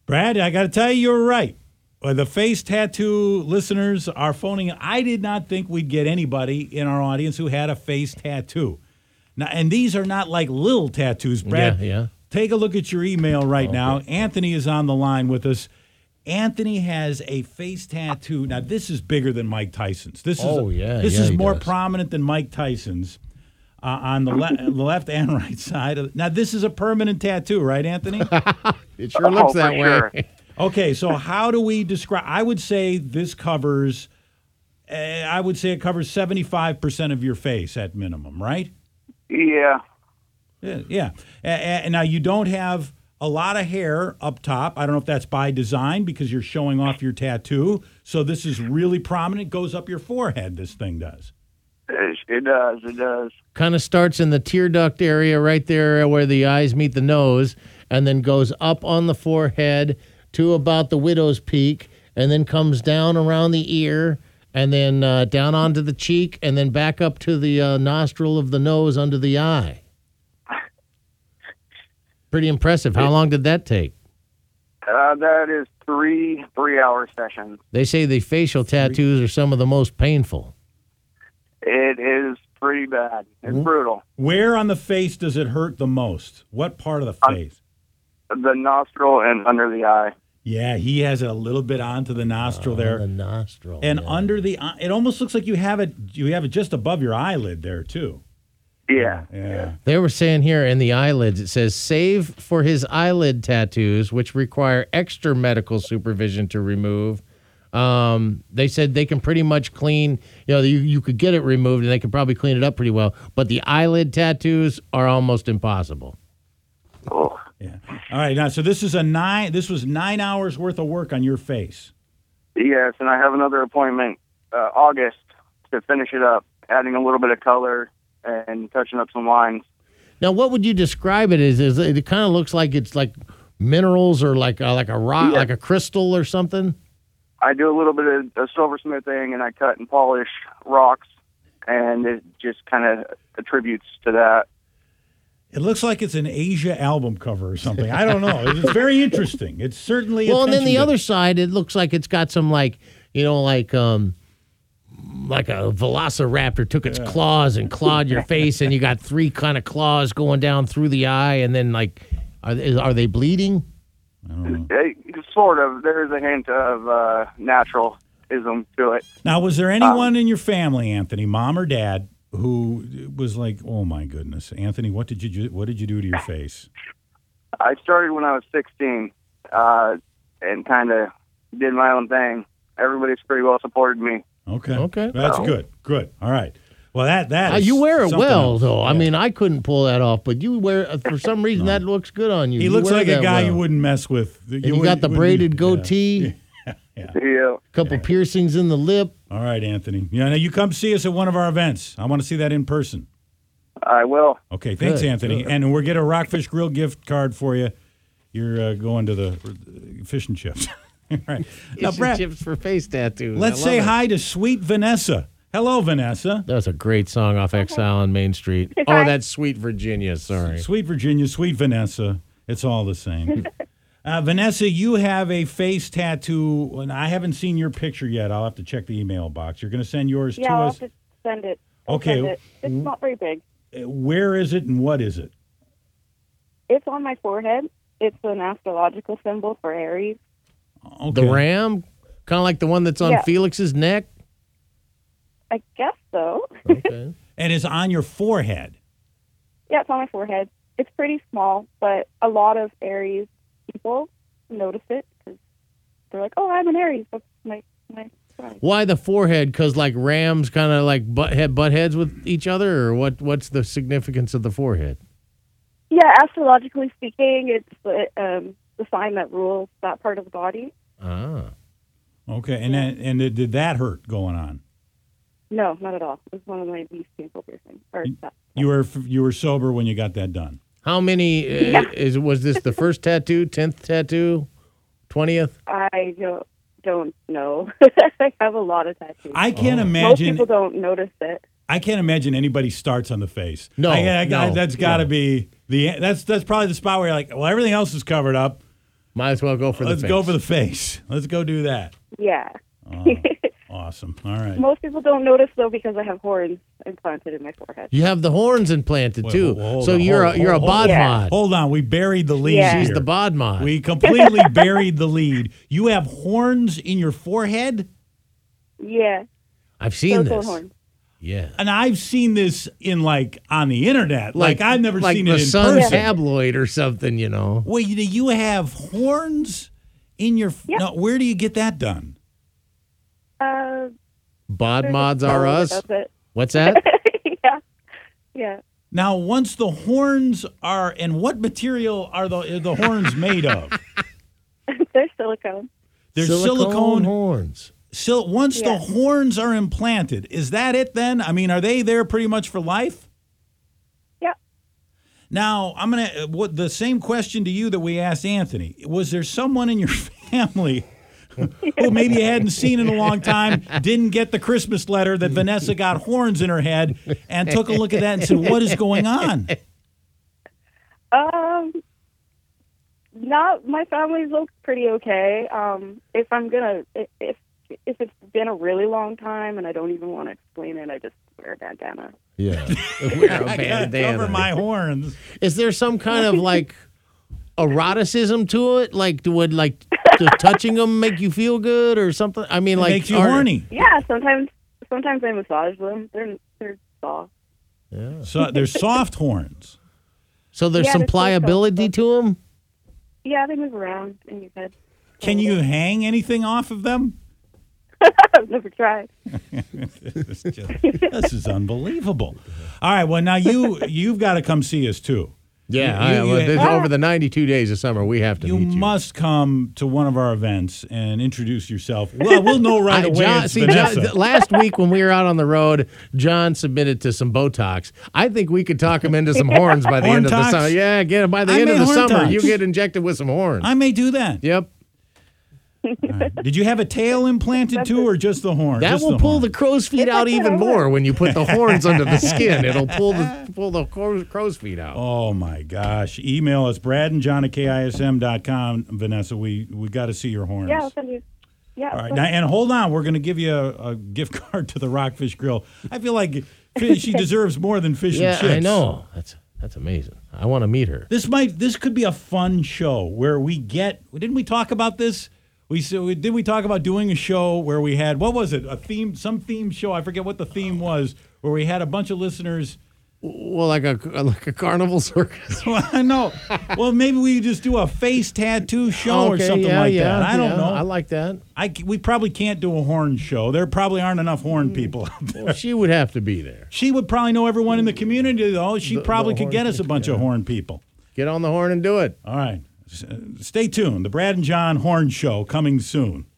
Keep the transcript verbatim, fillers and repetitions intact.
Brad, I got to tell you, you were right. Uh, The face tattoo listeners are phoning. I did not think we'd get anybody in our audience who had a face tattoo. Now, and these are not like little tattoos, Brad. Yeah, yeah. Take a look at your email right Okay. now. Anthony is on the line with us. Anthony has a face tattoo. Now, this is bigger than Mike Tyson's. This is Oh, yeah, This yeah, is he more does. prominent than Mike Tyson's uh, on the, le- the left and right side. Of, now, this is a permanent tattoo, right, Anthony? It sure looks Oh, that for way. sure. Okay, so how do we describe? I would say this covers. Uh, I would say it covers seventy-five percent of your face at minimum, right? Yeah. Yeah. yeah. A- a- now you don't have a lot of hair up top. I don't know if that's by design because you're showing off your tattoo. So this is really prominent. It goes up your forehead. This thing does. It, it does. It does. Kind of starts in the tear duct area right there where the eyes meet the nose, and then goes up on the forehead to about the widow's peak, and then comes down around the ear, and then uh, down onto the cheek, and then back up to the uh, nostril of the nose under the eye. Pretty impressive. How long did that take? Uh, that is three three-hour sessions. They say the facial tattoos are some of the most painful. It is pretty bad. It's Mm-hmm. brutal. Where on the face does it hurt the most? What part of the Um, face? The nostril and under the eye. Yeah, he has it a little bit onto the nostril Oh, there. the nostril. And yeah. under the eye, it almost looks like you have it. You have it just above your eyelid there too. Yeah. Yeah. They were saying here in the eyelids, it says, save for his eyelid tattoos, which require extra medical supervision to remove. Um, they said they can pretty much clean, you know, you, you could get it removed and they could probably clean it up pretty well. But the eyelid tattoos are almost impossible. Oh. Yeah. All right. Now, so this is a nine. This was nine hours worth of work on your face. Yes, and I have another appointment uh, August to finish it up, adding a little bit of color and touching up some lines. Now, what would you describe it as? Is it kind of looks like it's like minerals or like a, like a rock, Yeah. like a crystal or something? I do a little bit of, of silversmithing, and I cut and polish rocks, and it just kind of attributes to that. It looks like it's an Asia album cover or something. I don't know. It's very interesting. It's certainly Well, and then the attention other to- side, it looks like it's got some like, you know, like um, like a velociraptor took its claws and clawed your face, and you got three kind of claws going down through the eye, and then like, are they, are they bleeding? I don't know. It, sort of. There's a hint of uh, naturalism to it. Now, was there anyone in your family, Anthony, mom or dad, who was like, "Oh my goodness, Anthony, what did you do, what did you do to your face?" I started when I was sixteen, uh, and kind of did my own thing. Everybody's pretty well supported me. Okay. Okay. That's Oh. good. Good. All right. Well, that that Uh, is you wear it something well, else. though. I Yeah. mean, I couldn't pull that off, but you wear uh, for some reason that looks good on you. he You looks wear like a that guy well. you wouldn't mess with. And you got the wouldn't braided be- goatee, Yeah. yeah. Yeah. couple piercings in the lip. All right, Anthony. Yeah, now you come see us at one of our events. I want to see that in person. I will. Okay, thanks, Good, Anthony. good. And we'll get a Rockfish Grill gift card for you. You're uh, going to the uh, fish and chips. All right. Now, Fish and Brad, chips for face tattoos. let's I say love it. hi to Sweet Vanessa. Hello, Vanessa. That's a great song off Exile on Main Street. Oh, that's Sweet Virginia. Sorry. Sweet Virginia, Sweet Vanessa. It's all the same. uh, Vanessa, you have a face tattoo, and I haven't seen your picture yet. I'll have to check the email box. You're going to send yours Yeah, to I'll us? have to send it. I'll Okay. send it. It's not very big. Uh, Where is it and what is it? It's on my forehead. It's an astrological symbol for Aries. Okay. The ram, kind of like the one that's on Yeah. Felix's neck. I guess so. Okay. And it's on your forehead. Yeah, it's on my forehead. It's pretty small, but a lot of Aries people notice it because they're like, "Oh, I'm an Aries. That's my my sign." Why the forehead? Because like rams kind of like butt head butt heads with each other, or what? What's the significance of the forehead? Yeah, astrologically speaking, it's the um, the sign that rules that part of the body. Ah. Okay. And then, and did did that hurt going on? No, not at all. It was one of my least painful piercings. Or that. You were you were sober when you got that done. How many uh, Yeah. is was this the first tattoo, tenth tattoo, twentieth? I don't don't know. I have a lot of tattoos. I can't Oh. Most imagine. people don't notice it. I can't imagine anybody starts on the face. No, I, I, I- no, that's got to no. be the. That's that's probably the spot where you're like, well, everything else is covered up. Might as well go for Let's the face. go for the face. Let's go do that. Yeah. Oh, awesome. All right. Most people don't notice though because I have horns implanted in my forehead. You have the horns implanted Wait, too. hold- hold so on, you're hold- a, you're a hold- bod Yeah. mod. Hold on. We buried the lead Yeah. She's here. the bod mod. We completely buried the lead. You have horns in your forehead? Yeah. I've seen Silicone this. horns. Yeah. And I've seen this in like on the internet. Like, I've never like seen the it in Sun person. tabloid or something, you know. Wait, you you have horns in your? Yep. No, where do you get that done? Uh, Bod there's a mods are fellow that us. does it. What's that? yeah. Yeah. Now, once the horns are, and what material are the the horns made of? They're silicone. They're silicone. horns. Sil- once the Yeah. horns are implanted, is that it then? I mean, are they there pretty much for life? Yeah. Now, I'm going to, what the same question to you that we asked Anthony. Was there someone in your family who maybe you hadn't seen in a long time, didn't get the Christmas letter that Vanessa got horns in her head, and took a look at that and said, what is going on? Um, not my family's look pretty okay. Um, if I'm gonna, if if if it's been a really long time and I don't even want to explain it, I just wear a bandana. Yeah. Wear a I gotta bandana. cover my horns. Is there some kind of like eroticism to it? Like, would like t- touching them make you feel good or something? I mean, It like makes you are- horny. Yeah, sometimes sometimes I massage them. They're they're soft. Yeah. So there's soft horns. So there's Yeah, some there's some pliability stuff. to them. Yeah, they move around in your head. Can you hang anything off of them? I've never tried. This is, just- this is unbelievable. All right, well now you you've got to come see us too. Yeah. You- I, you- well, you- this- over the ninety-two days of summer, we have to You meet you. must come to one of our events and introduce yourself. Well, we'll know right I- away John, it's see, Vanessa. John, th- last week when we were out on the road, John submitted to some Botox. I think we could talk him into some horns by the Horn end of the tox? summer. Yeah, get by the I end of made the horn summer, tox. you get injected with some horns. I may do that. Yep. All right. Did you have a tail implanted too, or just the horn? That Just will the pull horn? the crow's feet If I out get even over more it. when you put the horns under the skin. It'll pull the pull the crow- crow's feet out. Oh my gosh! Email us Brad and John at K I S M dot com. Vanessa, we we got to see your horns. Yeah, I'll send you. Yeah. All I'll right, send now, you. and hold on, we're going to give you a, a gift card to the Rockfish Grill. I feel like fi- she deserves more than fish Yeah, and chips. I know. That's that's amazing. I want to meet her. This might this could be a fun show where we get. Didn't we talk about this? We so did we talk about doing a show where we had what was it a theme some theme show I forget what the theme was where we had a bunch of listeners. Well, like a like a carnival circus. I know. Well, maybe we just do a face tattoo show or Okay, something yeah, like yeah, that. I don't yeah, know. I like that. I c- we probably can't do a horn show. There probably aren't enough horn people out there. Well, she would have to be there. She would probably know everyone in the community, though. She The- probably the could horn get us a people, bunch of yeah. horn people. Get on the horn and do it. All right. S- uh, Stay tuned. The Brad and John Horn Show coming soon.